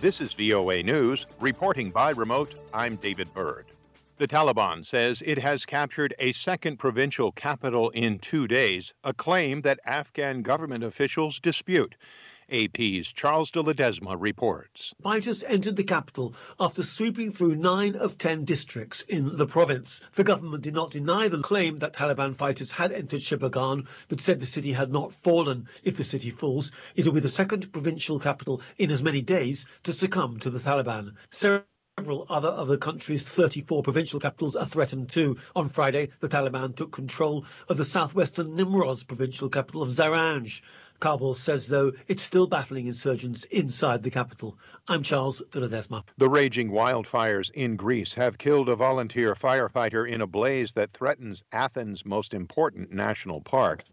This is VOA News. Reporting by remote, I'm David Byrd. The Taliban says it has captured a second provincial capital in 2 days, a claim that Afghan government officials dispute. AP's Charles de Ledesma reports. Fighters entered the capital after sweeping through 9 of 10 districts in the province. The government did not deny the claim that Taliban fighters had entered Shibaghan, but said the city had not fallen. If the city falls, it will be the second provincial capital in as many days to succumb to the Taliban. Several other of the country's 34 provincial capitals are threatened too. On Friday, the Taliban took control of the southwestern Nimroz provincial capital of Zaranj. Kabul says, though, it's still battling insurgents inside the capital. I'm Charles de Ledesma. The raging wildfires in Greece have killed a volunteer firefighter in a blaze that threatens Athens' most important national park.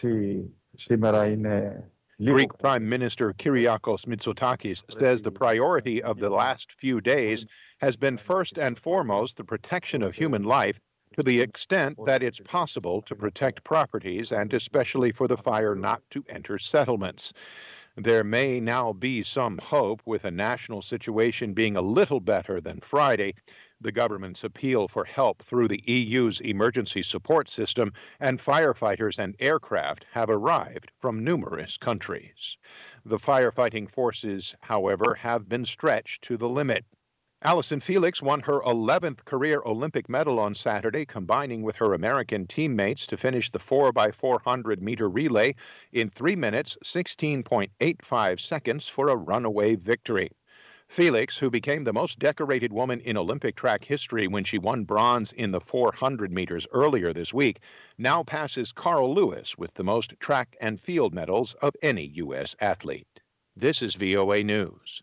Greek Prime Minister Kyriakos Mitsotakis says the priority of the last few days has been first and foremost the protection of human life, to the extent that it's possible to protect properties and especially for the fire not to enter settlements. There may now be some hope, with a national situation being a little better than Friday. The government's appeal for help through the EU's emergency support system and firefighters and aircraft have arrived from numerous countries. The firefighting forces, however, have been stretched to the limit. Allyson Felix won her 11th career Olympic medal on Saturday, combining with her American teammates to finish the 4x400-meter relay in 3 minutes, 16.85 seconds for a runaway victory. Felix, who became the most decorated woman in Olympic track history when she won bronze in the 400 meters earlier this week, now passes Carl Lewis with the most track and field medals of any U.S. athlete. This is VOA News.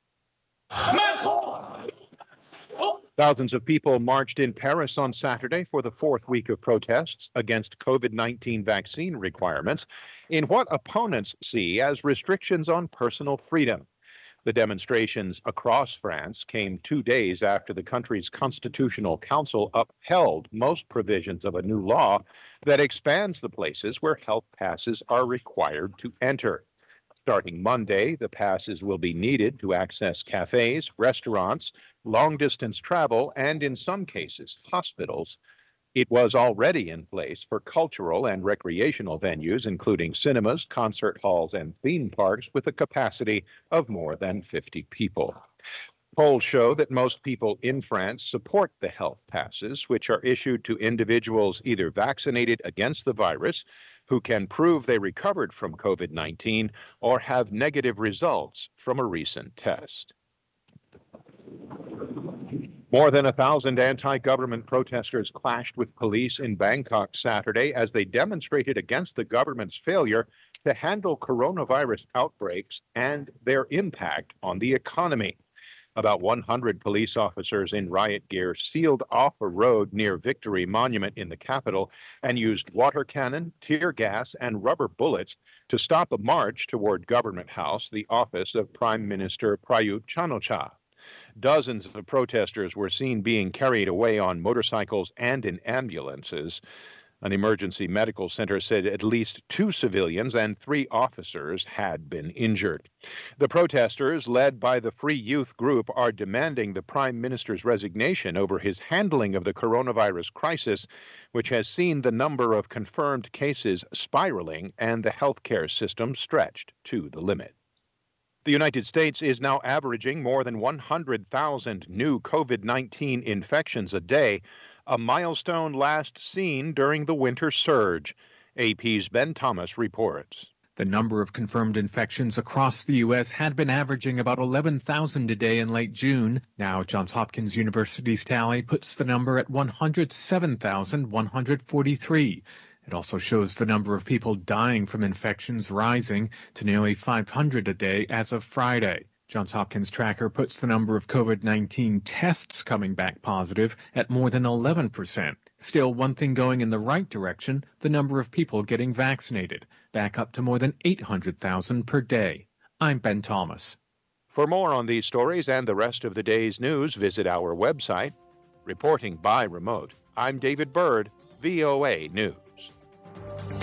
Thousands of people marched in Paris on Saturday for the fourth week of protests against COVID-19 vaccine requirements in what opponents see as restrictions on personal freedom. The demonstrations across France came 2 days after the country's Constitutional Council upheld most provisions of a new law that expands the places where health passes are required to enter. Starting Monday, the passes will be needed to access cafes, restaurants, long-distance travel, and in some cases, hospitals. It was already in place for cultural and recreational venues, including cinemas, concert halls, and theme parks with a capacity of more than 50 people. Polls show that most people in France support the health passes, which are issued to individuals either vaccinated against the virus, who can prove they recovered from COVID-19, or have negative results from a recent test. More than 1,000 anti-government protesters clashed with police in Bangkok Saturday as they demonstrated against the government's failure to handle coronavirus outbreaks and their impact on the economy. About 100 police officers in riot gear sealed off a road near Victory Monument in the capital and used water cannon, tear gas, and rubber bullets to stop a march toward Government House, the office of Prime Minister Prayut Chan-o-cha. Dozens of protesters were seen being carried away on motorcycles and in ambulances. An emergency medical center said at least 2 civilians and 3 officers had been injured. The protesters, led by the Free Youth Group, are demanding the Prime Minister's resignation over his handling of the coronavirus crisis, which has seen the number of confirmed cases spiraling and the healthcare system stretched to the limit. The United States is now averaging more than 100,000 new COVID-19 infections a day, a milestone last seen during the winter surge. AP's Ben Thomas reports. The number of confirmed infections across the U.S. had been averaging about 11,000 a day in late June. Now, Johns Hopkins University's tally puts the number at 107,143. It also shows the number of people dying from infections rising to nearly 500 a day as of Friday. Johns Hopkins Tracker puts the number of COVID-19 tests coming back positive at more than 11%. Still, one thing going in the right direction, the number of people getting vaccinated, back up to more than 800,000 per day. I'm Ben Thomas. For more on these stories and the rest of the day's news, visit our website. Reporting by remote, I'm David Byrd, VOA News.